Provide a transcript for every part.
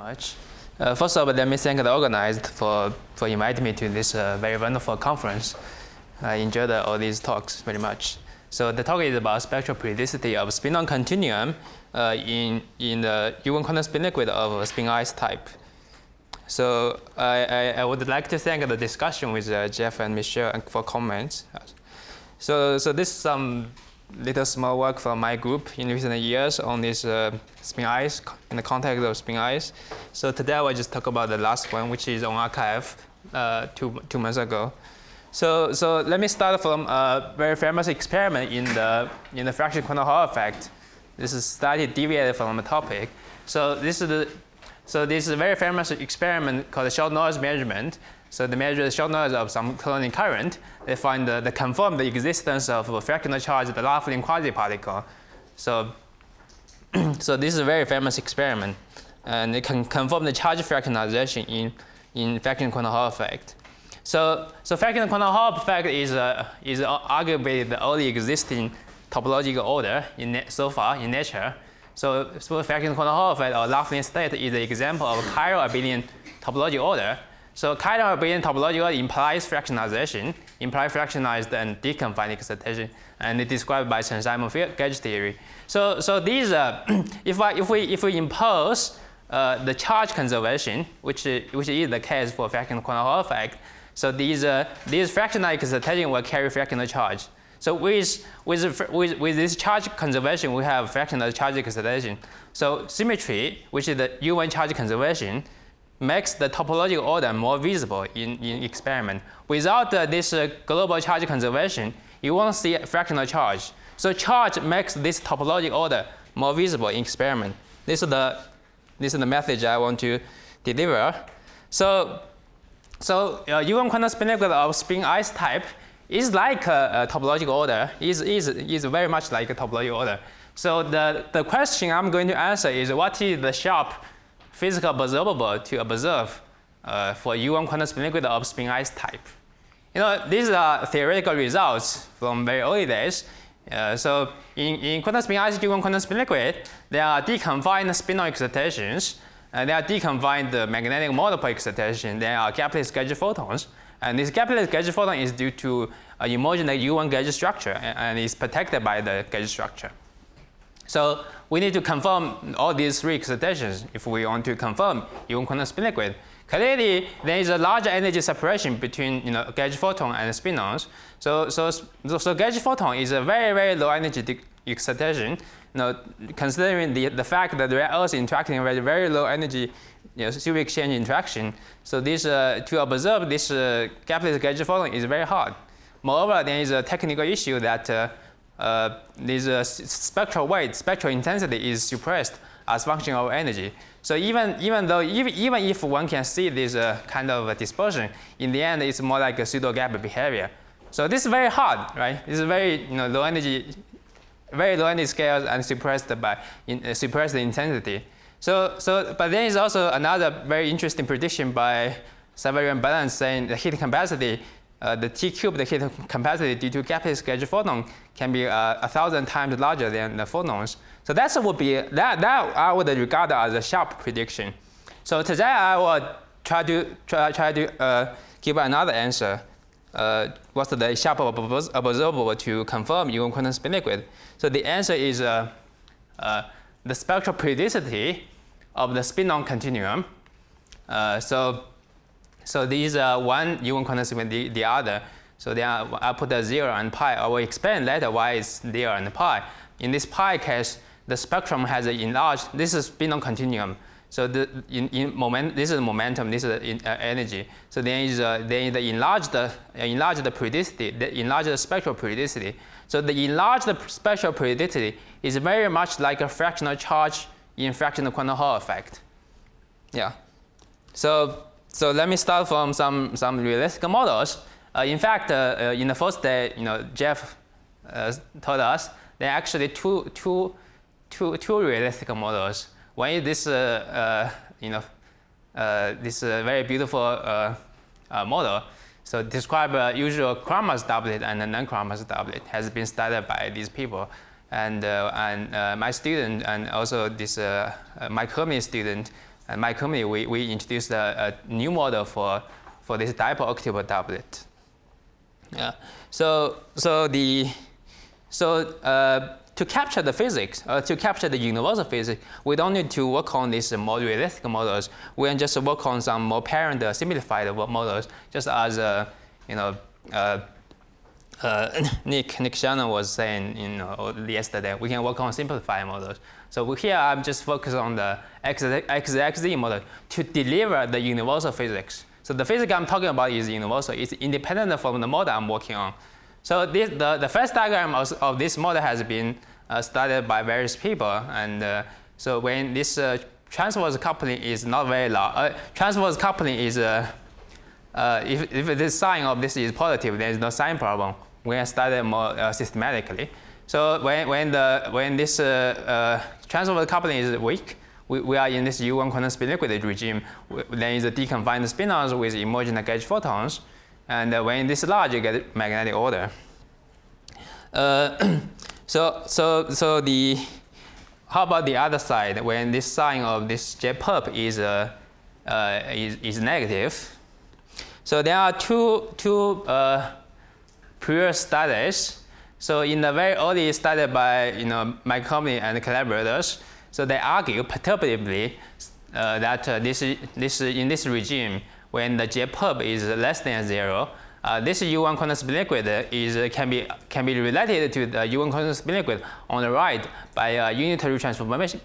much. First of all, let me thank the organizers for inviting me to this very wonderful conference. I enjoyed all these talks very much. So the talk is about spectral periodicity of spin-on continuum in the U1 quantum spin liquid of spin ice type. So I would like to thank the discussion with Jeff and Michelle for comments. So this is some little small work from my group in recent years on this spin ice, in the context of spin ice. So today I will just talk about the last one, which is on arXiv two months ago. So let me start from a very famous experiment in the fraction quantum Hall effect. This is slightly deviated from the topic. So this is a very famous experiment called short noise measurement. So they measure the short noise of some cloning current. They find they confirm the existence of a fractional charge, the Laughlin quasi-particle. So this is a very famous experiment, and it can confirm the charge fractionalization in fraction quantum Hall effect. So fraction quantum Hall effect is arguably the only existing topological order so far in nature. So fraction quantum Hall effect or Laughlin state is an example of chiral abelian topological order. So chiral abelian topological order implies fractionalization, implies fractionalized and deconfined excitation, and it's described by Chern-Simons gauge theory. So these if we impose the charge conservation, which is the case for fraction quantum Hall effect, so these fractional excitation will carry fractional charge. So with this charge conservation, we have fractional charge excitation. So symmetry, which is the U1 charge conservation, makes the topological order more visible in experiment. Without this global charge conservation, you won't see a fractional charge. So charge makes this topological order more visible in experiment. This is the message I want to deliver. So U1 quantum spin liquid of spin ice type is like a topological order, is very much like a topological order. So the question I'm going to answer is, what is the sharp physical observable to observe for U1 quantum spin liquid of spin ice type? These are theoretical results from very early days. So in quantum spin ice U1 quantum spin liquid, there are deconfined spin-on excitations, and there are deconfined magnetic multiple excitation. There are gapless gauge photons. And this gapless gauge photon is due to a homogeneous U1 gauge structure and is protected by the gauge structure. So we need to confirm all these three excitations if we want to confirm U1 quantum spin liquid. Clearly, there is a larger energy separation between gauge photon and spin-ons. So gauge photon is a very, very low energy excitation. Considering the fact that rare earths interacting with very low energy super exchange interaction, so this to observe this gapless gauge photon is very hard. Moreover, there is a technical issue that this spectral weight, spectral intensity is suppressed as function of energy. So even if one can see this kind of dispersion, in the end it's more like a pseudo gap behavior. So this is very hard, right? This is very low energy scales and suppressed intensity. But there is also another very interesting prediction by Savarian Balance saying the heat capacity, the T cube, the heat capacity due to gapless gauge photon can be 1,000 times larger than the photons. So that I would regard as a sharp prediction. So today I will try to give another answer. What's the sharp observable to confirm U1 quantum spin liquid? So the answer is the spectral periodicity of the spin-on continuum. So these are one U1 quantum spin, the other. So I put a 0 and pi. I will explain later why it's 0 and pi. In this pi case, the spectrum has an enlarged. This is spin-on continuum. So this is momentum. This is energy. So there is the enlarged periodicity, the enlarged spectral periodicity. So the enlarged spectral periodicity is very much like a fractional charge in fractional quantum Hall effect. Yeah. So let me start from some realistic models. In fact, in the first day, Jeff told us there are actually two realistic models. One is this this very beautiful model. So describe usual Kramers doublet and a non-Kramers doublet has been studied by these people. And my student and also this Mike Herman student And my company, we introduced a new model for this dipole-octuple doublet. Yeah. To capture the physics, to capture the universal physics, we don't need to work on these more realistic models. We can just work on some more parent simplified models, just as Nick Shannon was saying yesterday. We can work on simplified models. So here I'm just focused on the XZ model to deliver the universal physics. So the physics I'm talking about is universal. It's independent from the model I'm working on. So the first diagram of this model has been studied by various people. And so when this transverse coupling is not very large, transverse coupling is, if the sign of this is positive, there is no sign problem. We can study it more systematically. So when this transverse coupling is weak, we are in this U1 quantum spin liquid regime. There is a deconfined spinons with emergent gauge photons. And when this is large, you get magnetic order. How about the other side? When this sign of this J-perp is negative. So there are two prior studies. So in the very early study by my company and collaborators, so they argue perturbatively that in this regime, when the J-perp is less than 0, this U1 quantum spin liquid can be related to the U1 quantum spin liquid on the right by unitary transformation.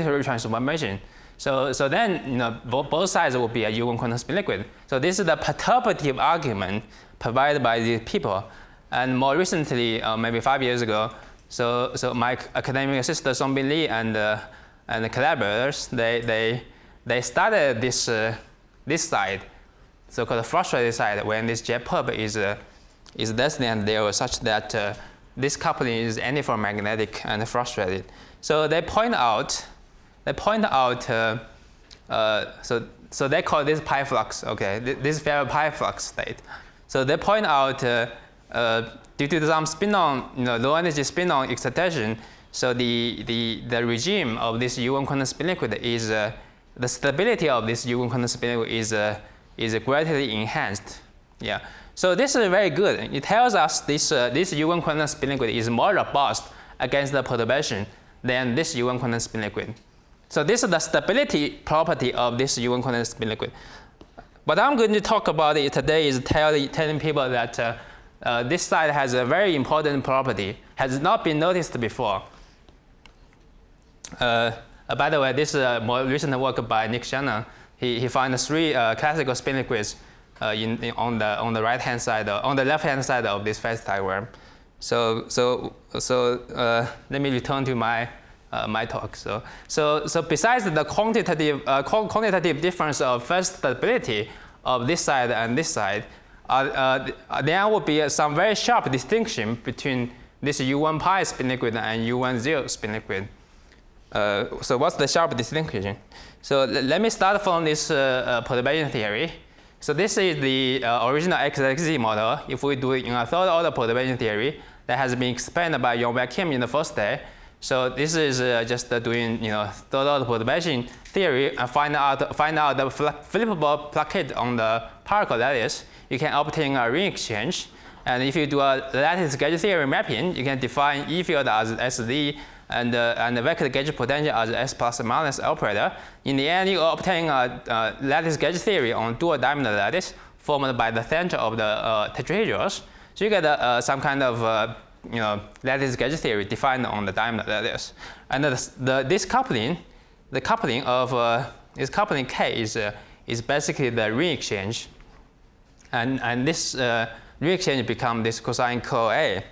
So then both sides will be a U1 quantum spin liquid. So this is the perturbative argument provided by these people. And more recently, maybe 5 years ago, so my academic assistant Songbin Li and the collaborators, they studied this side, so-called frustrated side, when this J-perp is less than 0, such that this coupling is antiferromagnetic and frustrated. So they point out, so they call this pi flux. Okay, this is very pi flux state. So they point out due to some spin-on, low energy spin-on excitation, so the regime of this U1 quantum spin liquid is the stability of this U1 quantum spin liquid is greatly enhanced. Yeah. So this is very good. It tells us this U1 quantum spin liquid is more robust against the perturbation than this U1 quantum spin liquid. So this is the stability property of this U1 quantum spin liquid. What I'm going to talk about it today is telling people that this side has a very important property, has not been noticed before. By the way, this is more recent work by Nick Shannon. He found 3 classical spin liquids on the right-hand side, on the left-hand side of this phase diagram. So let me return to my talk. So besides the quantitative difference of first stability of this side and this side, there will be some very sharp distinction between this U1 pi spin liquid and U1 0 spin liquid. So what's the sharp distinction? So let me start from this perturbation theory. So this is the original XZ model. If we do it in a third-order perturbation theory that has been explained by Yong-Bae Kim in the first day. So this is just doing third-order perturbation theory and find out the flippable plaquette on the particle lattice. You can obtain a ring exchange. And if you do a lattice gauge theory mapping, you can define E field as SD and the vector gauge potential as S plus minus operator. In the end, you obtain a lattice gauge theory on dual diameter lattice formed by the center of the tetrahedrons. So you get some kind of lattice gauge theory defined on the diameter lattice. And this coupling, the coupling of this coupling K is basically the ring exchange. And this ring exchange becomes this cosine curl A.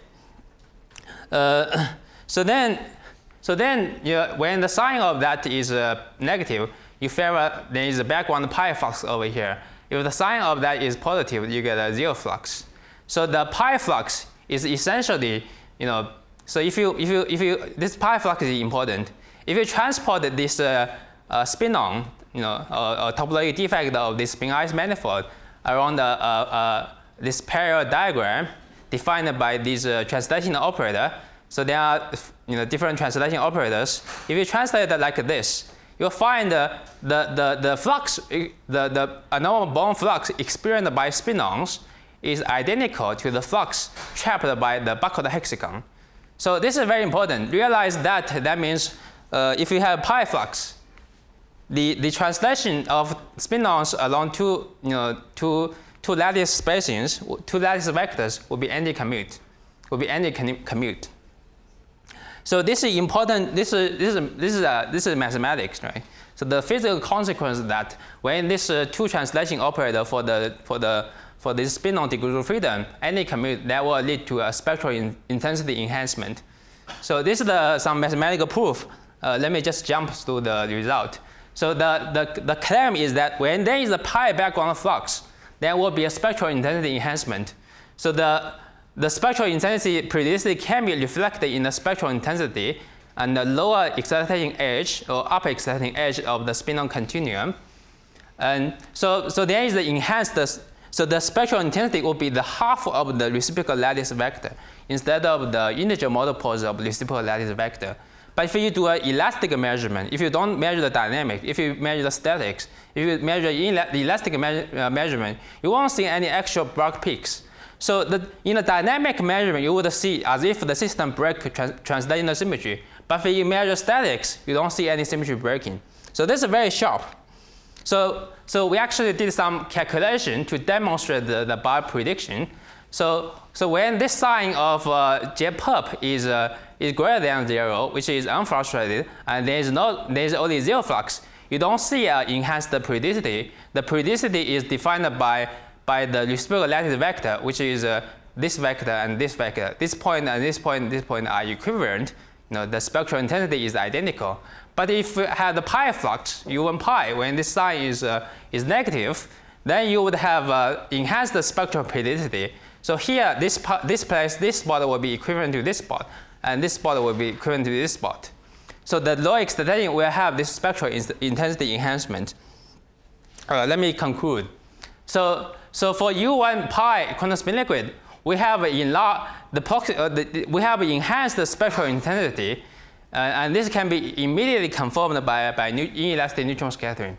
So then when the sign of that is negative, you favor there is a background pi flux over here. If the sign of that is positive, you get a 0 flux. So the pi flux is essentially, so if you this pi flux is important. If you transport this spin-on, a topological defect of this spin-ice manifold around this parallel diagram defined by this translation operator. So there are different translation operators. If you translate it like this, you'll find the flux, the normal bond flux experienced by spinons is identical to the flux trapped by the buckled hexagon. So this is very important. Realize that means if you have pi flux, the translation of spinons along two lattice spacings, two lattice vectors will be anti-commute. So this is important. This is mathematics, right? So the physical consequence is that when this two translation operator for this spinon degrees of freedom anti-commute, that will lead to a spectral intensity enhancement. So this is some mathematical proof. Let me just jump through the result. So the claim is that when there is a pi background flux, there will be a spectral intensity enhancement. So the spectral intensity periodicity can be reflected in the spectral intensity and the lower excitation edge or upper excitation edge of the spinon continuum. And so there is the enhanced, so the spectral intensity will be the half of the reciprocal lattice vector instead of the integer monopoles of reciprocal lattice vector. But if you do an elastic measurement, if you don't measure the dynamic, if you measure the statics, if you measure the elastic measurement, you won't see any actual Bragg peaks. So in a dynamic measurement, you would see as if the system breaks translational symmetry. But if you measure statics, you don't see any symmetry breaking. So this is very sharp. So we actually did some calculation to demonstrate the bar prediction. So when this sign of J-perp is greater than 0, which is unfluctuated, and there's only 0 flux, you don't see enhanced periodicity. The periodicity is defined by the reciprocal lattice vector, which is this vector and this vector. This point and this point and this point are equivalent. The spectral intensity is identical. But if you have the pi flux, U1 pi, when this sign is negative, then you would have enhanced spectral periodicity. So here, this spot will be equivalent to this spot, and this spot will be equivalent to this spot. So the low excitation will have this spectral intensity enhancement. Let me conclude. So for U1 pi quantum spin liquid, we have enhanced spectral intensity, and this can be immediately confirmed by inelastic neutron scattering.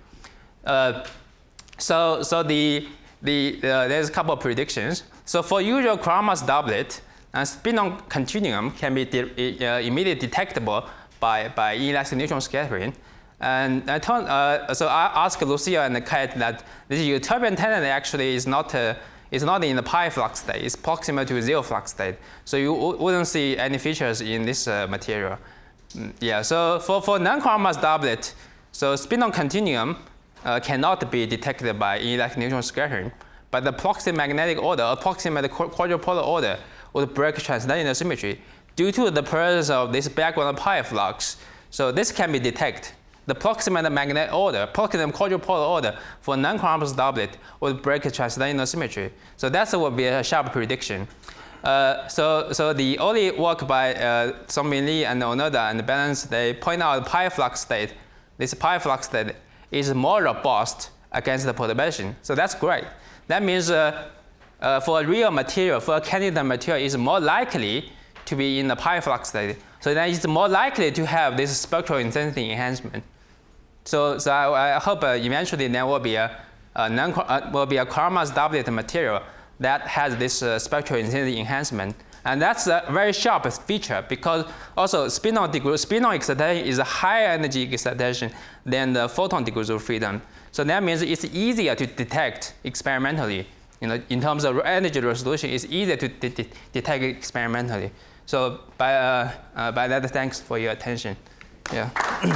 So there's a couple of predictions. So for usual Karamas doublet, and spinon continuum can be immediately detectable by inelastic neutron scattering. And so I asked Lucia and Kat that this Euterbian tangent actually is not in the pi flux state. It's proximal to 0 flux state. So you wouldn't see any features in this material. Yeah. So for non-Karamas doublet, so spinon continuum cannot be detected by inelastic neutron scattering, but the proximate magnetic order or proximate quadrupolar order would break translational symmetry due to the presence of this background pi flux. So this can be detected. The proximate magnetic order, proximate quadrupolar order for non-Karamas doublet would break translational symmetry. So that would be a sharp prediction. So the early work by Song-Min Lee and Onoda and Balance, they point out pi flux state. This pi flux state is more robust against the perturbation. So that's great. That means for a real material, for a candidate material, is more likely to be in the pi flux state. So then it's more likely to have this spectral intensity enhancement. So I hope eventually there will be a Karamas doublet material that has this spectral intensity enhancement. And that's a very sharp feature because also spinon excitation is a higher energy excitation than the photon degrees of freedom. So that means it's easier to detect experimentally. In terms of energy resolution, it's easier to detect experimentally. So by that, thanks for your attention. Yeah.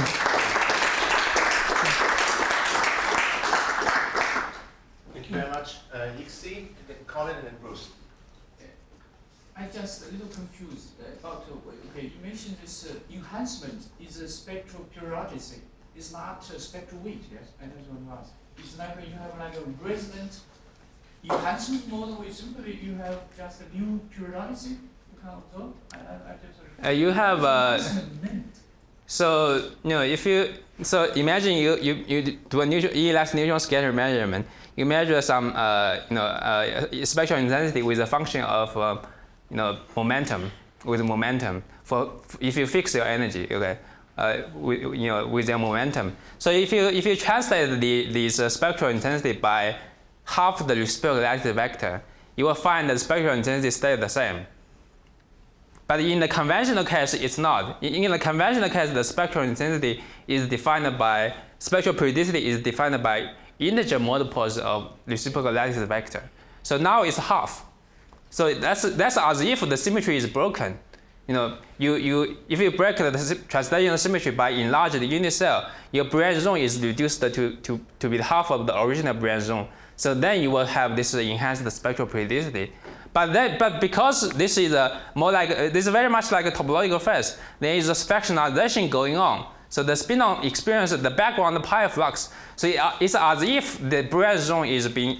Thank you very much, Yixi, Colin, and Bruce. I'm just a little confused about, okay, you mentioned this enhancement is a spectral periodicity. It's not a spectral weight, yes? I just want to ask. It's like you have like a resonant enhancement model where simply you have just a new periodicity you can observe? You have so if you imagine you do a inelastic neutron scattering measurement. You measure some spectral intensity with a function of momentum, with momentum if you fix your energy, okay, with their momentum. So if you translate these spectral intensity by half the reciprocal lattice vector, you will find that the spectral intensity stays the same. But in the conventional case, it's not. In the conventional case, the spectral intensity is defined by, spectral periodicity is defined by integer multiples of reciprocal lattice vector. So now it's half. So that's as if the symmetry is broken. If you break the translational symmetry by enlarging the unit cell, your Bragg zone is reduced to be half of the original Bragg zone. So then you will have this enhanced spectral periodicity. But because this is this is very much like a topological phase, there is a fractionalization going on. So the spin-on experiences the background pi flux. So it's as if the Bragg zone is being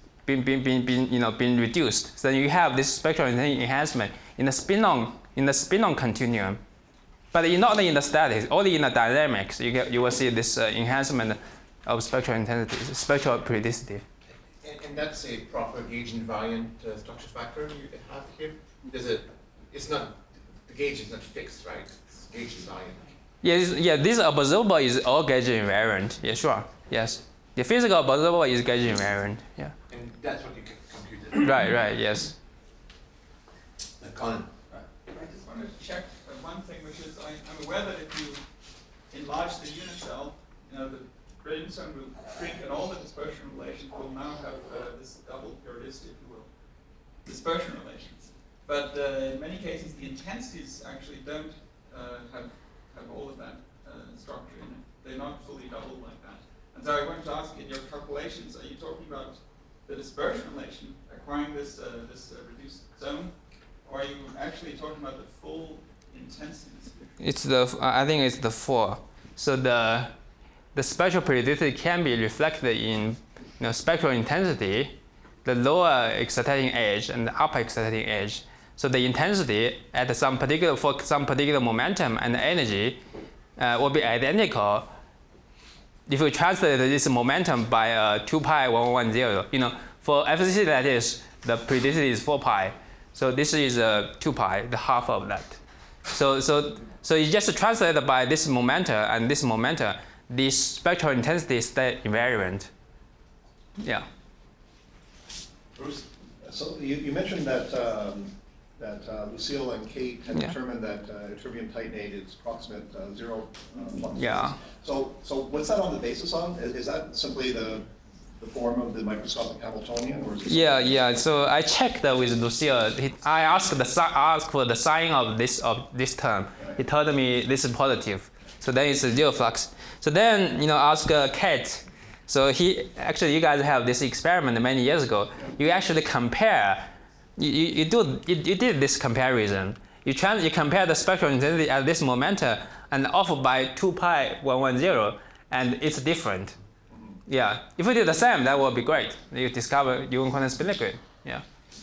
reduced. So you have this spectral enhancement in the spin-on continuum, but not in the statics, only in the dynamics. You will see this enhancement of spectral intensity, spectral periodicity. And that's a proper gauge invariant structure factor you have here. It's not, the gauge is not fixed, right? It's gauge invariant. Yeah. This observable is all gauge invariant. Yeah, sure. Yes. The physical observable is gauge invariant. Yeah. And that's what you can compute. Right. Yes. Colin. I just wanted to check one thing, which is I'm aware that if you enlarge the unit cell, the gradient zone will shrink, and all the dispersion relations will now have this double periodicity, if you will, dispersion relations. But in many cases, the intensities actually don't have all of that structure in it. They're not fully doubled like that. And so I wanted to ask, in your calculations, are you talking about the dispersion relation acquiring this reduced zone? Or are you actually talking about the full intensity? I think it's the full. So the spectral periodicity can be reflected in spectral intensity, the lower exciting edge and the upper exciting edge. So the intensity at for some particular momentum and energy will be identical if you translate this momentum by 2 pi 110. For FCC lattice, the periodicity is 4 pi. So this is 2 pi, the half of that. So you just translate it by this momenta and this momenta, this spectral intensity stay invariant. Yeah. Bruce? So you mentioned that Lucille and Kate had determined that ytterbium titanate is approximate zero flux. Yeah. So what's that on the basis on? Is that simply the form of the microscopic Hamiltonian, or is it? Yeah. So I checked with Lucille. I asked for the sign of this term. He told me this is positive. So then it's a zero flux. So then ask Kate. So you guys have this experiment many years ago. You actually compare. You did this comparison. You compare the spectral intensity at this momenta and off by 2 pi 110, and it's different. Yeah, if we do the same, that would be great. You discover you quantum spin liquid. Yeah.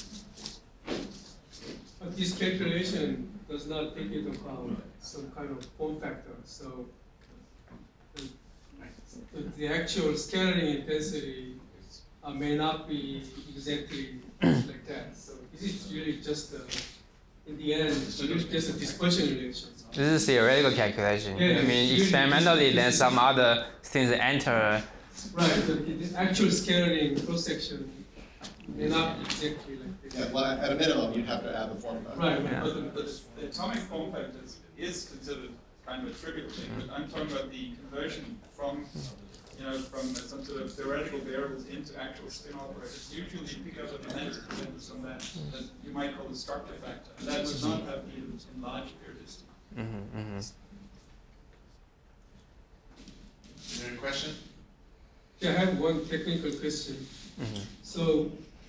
But this calculation does not take into account some kind of form factor. So the actual scattering intensity may not be exactly like that. So this is really just in the end, it's just a dispersion relation. This is theoretical calculation. Yeah, I mean, experimentally, then some other things enter. Right, but the actual scattering cross-section may not exactly like this. Yeah, well, at a minimum, you'd have to add the form factor. Right, Yeah. But the atomic form factor is considered kind of a trivial thing, but I'm talking about the conversion from some sort of theoretical variables into actual spin operators. Usually you pick up a momentum from that you might call the structure factor, and that would not have been enlarged periodicity. Any question? Yeah, I have one technical question. So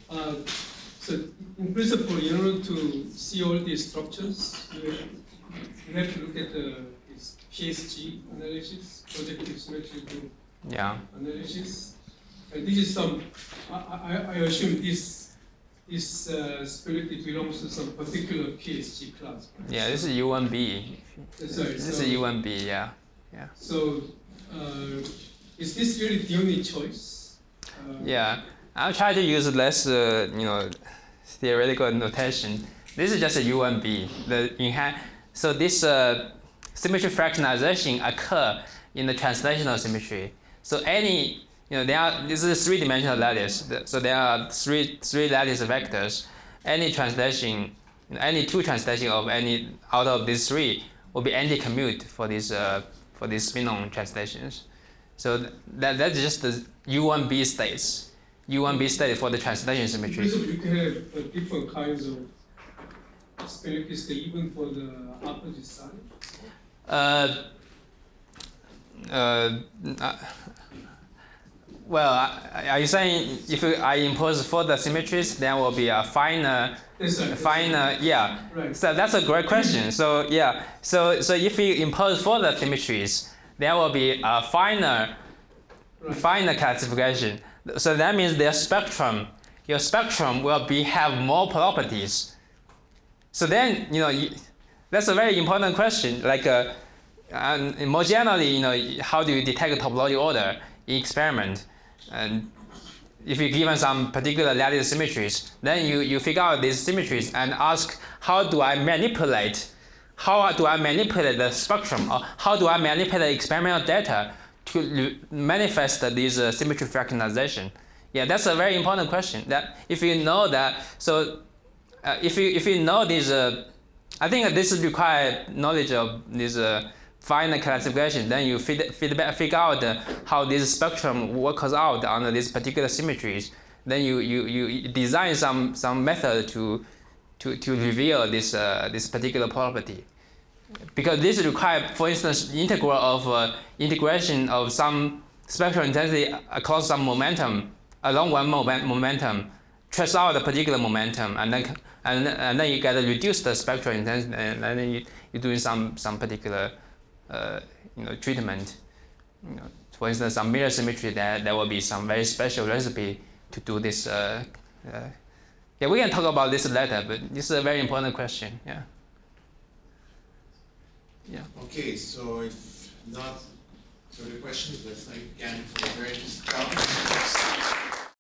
in principle, in order to see all these structures, you have to look at this PSG analysis, projective symmetry group analysis. And this is some, I assume this spirality belongs to some particular PSG class. Right? Yeah, this is U1B. Sorry, This is U1B. Yeah. So is this really the only choice? Yeah, I'll try to use less, theoretical notation. This is just a U1B. So this symmetry fractionalization occur in the translational symmetry. So any, this is a three-dimensional lattice. So there are three lattice vectors. Any translation, any two translation of any out of these three will be anti-commute for these spin-on translations. So that's just the U1B states. U1B state for the translation symmetry. So you can have different kinds of spinifex even for the opposite side? Well, are you saying if I impose further symmetries, there will be a finer, yeah. Right. So that's a great question. So yeah, so if you impose further symmetries, there will be a finer classification. So that means your spectrum will have more properties. So then, that's a very important question. Like, and more generally, how do you detect topological order in experiment? And if you're given some particular lattice symmetries, then you figure out these symmetries and ask, how do I manipulate the spectrum, or how do I manipulate the experimental data to manifest these symmetry fractionalization? Yeah, that's a very important question. That if you know that, so if you know these, I think this requires knowledge of this final classification. Then you figure out how this spectrum works out under these particular symmetries. Then you design some method to reveal this particular property. Because this requires, for instance, integration of some spectral intensity across some momentum, along one momentum, trace out a particular momentum, and then you get to reduce the spectral intensity, and then you're doing some particular treatment. For instance, some mirror symmetry, there will be some very special recipe to do this. Yeah, we can talk about this later, but this is a very important question. Yeah. Yeah. Okay, so if not, so the question is, let's thank again for a very interesting talk.